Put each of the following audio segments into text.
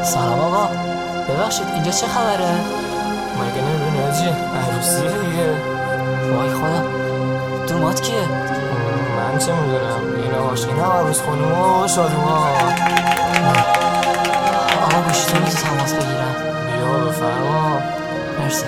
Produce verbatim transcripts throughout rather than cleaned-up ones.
سلام آقا، ببخشید اینجا چه خبره؟ مگه نمیدونی آجی عروسیه دیگه. وای خدا، دومات کیه؟ من چه میدونم، اینا باش اینا عروس خانوما و شادوما. آقا گوشتون رو تماس بگیرم. بیا بفرما. مرسی.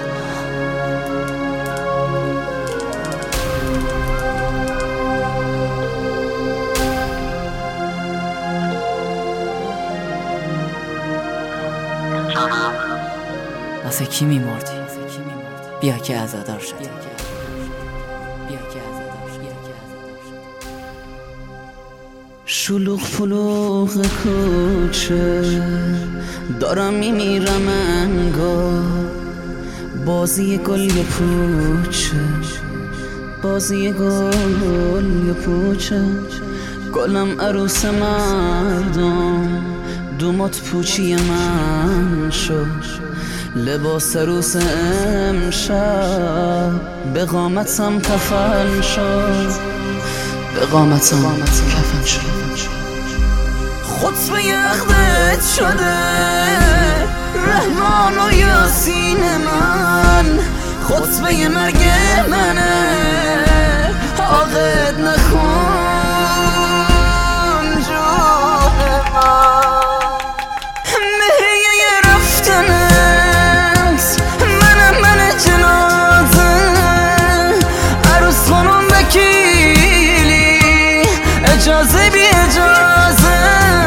واسه کی میمردی؟ بیا که عزادار شد. بیا که عزادار شد. شلوغ فلوغ کوچه دارم میمیرم انگار، بازی گل یه پوچه، بازی گل یه پوچه، گلم عروس مردم، دومات پوچی من شد، لباس عروس امشب به قامتم کفن شد، به قامتم کفن شد. خطبه عقدت شده رحمان و یاسین من، خطبه مرگ منه عقد نخون جون من، مهریه رفتنت منم من جنازه، عروس خانم وکیلی اجازه بی اجازه،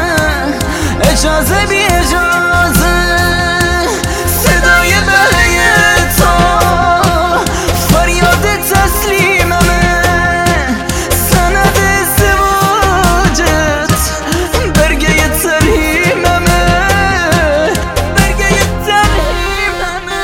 اجازه بی اجازه، صدای بله تو فریاد تسلیممه، سند ازدواجت برگه ترهیممه، برگه ترهیممه.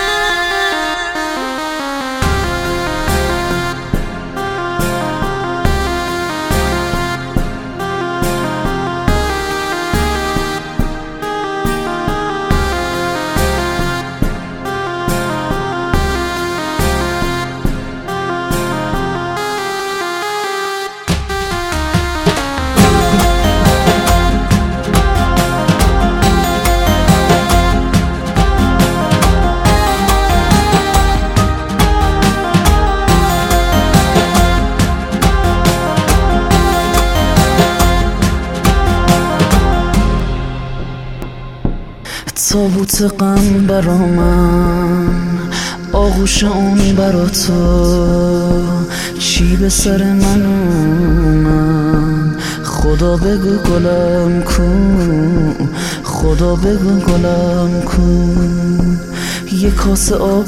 تابوت غم برا من، آغوش اون برا تو، چی به سر من اومد، خدا بگو گلم کن، خدا بگو گلم کن، یه کاسه آب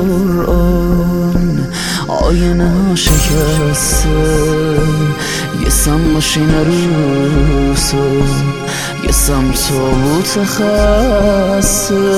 قرآن آینه ها شکسته، یه سم ماشین عروسو، یه سم تابوت خسته،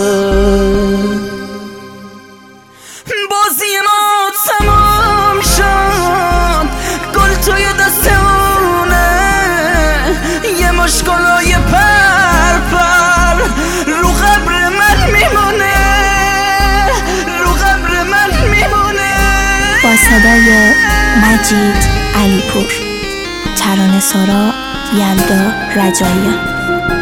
بازی ما تمام شد، گل توی دستمونه، یه مشکلای پر پر رو قبر من میمونه، رو قبر من میمونه. با صدای مجید علیپور، ترانه سارا، یلدا رجاییان.